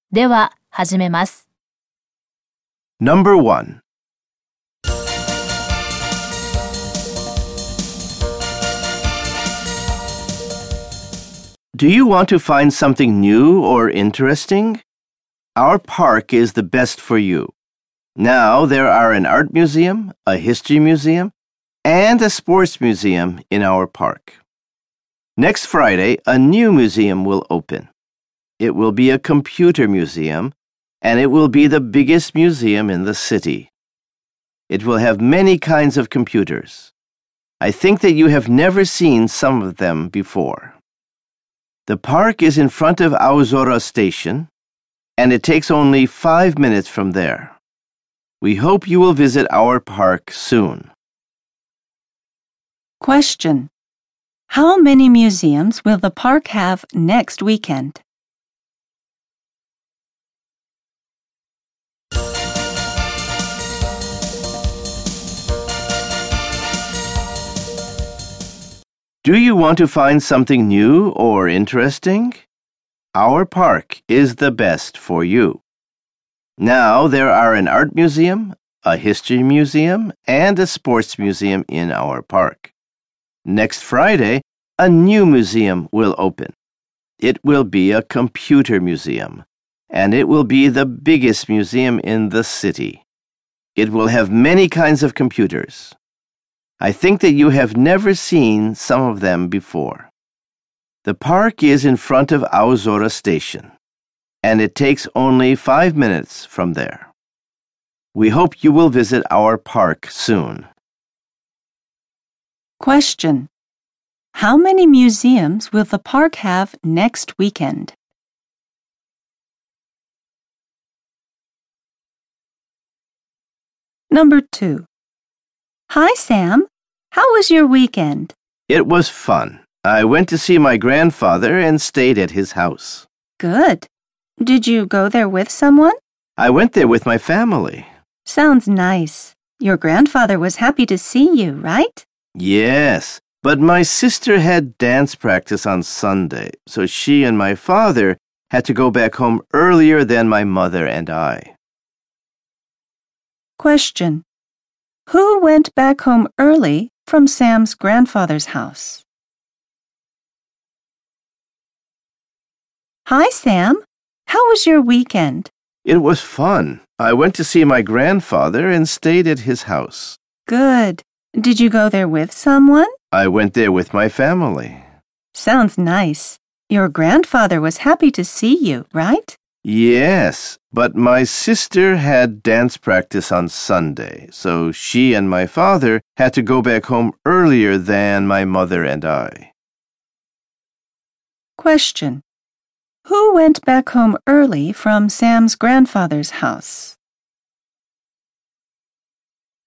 では、始めます。 Number 1. Do you want to find something new or interesting? Our park is the best for you. Now there are an art museum, a history museum, and a sports museum in our park. Next Friday, a new museum will open. It will be a computer museum, and it will be the biggest museum in the city. It will have many kinds of computers. I think that you have never seen some of them before. The park is in front of Aozora Station, and it takes only 5 minutes from there. We hope you will visit our park soon. Question. How many museums will the park have next weekend? Do you want to find something new or interesting? Our park is the best for you. Now there are an art museum, a history museum, and a sports museum in our park. Next Friday, a new museum will open. It will be a computer museum, and it will be the biggest museum in the city. It will have many kinds of computers. I think that you have never seen some of them before. The park is in front of Aozora Station, and it takes only 5 minutes from there. We hope you will visit our park soon. Question. How many museums will the park have next weekend? Number 2. Hi, Sam. How was your weekend? It was fun. I went to see my grandfather and stayed at his house. Good. Did you go there with someone? I went there with my family. Sounds nice. Your grandfather was happy to see you, right? Yes, but my sister had dance practice on Sunday, so she and my father had to go back home earlier than my mother and I. Question. Who went back home early from Sam's grandfather's house? Hi, Sam. How was your weekend? It was fun. I went to see my grandfather and stayed at his house. Good. Did you go there with someone? I went there with my family. Sounds nice. Your grandfather was happy to see you, right? Yes, but my sister had dance practice on Sunday, so she and my father had to go back home earlier than my mother and I. Question. Who went back home early from Sam's grandfather's house?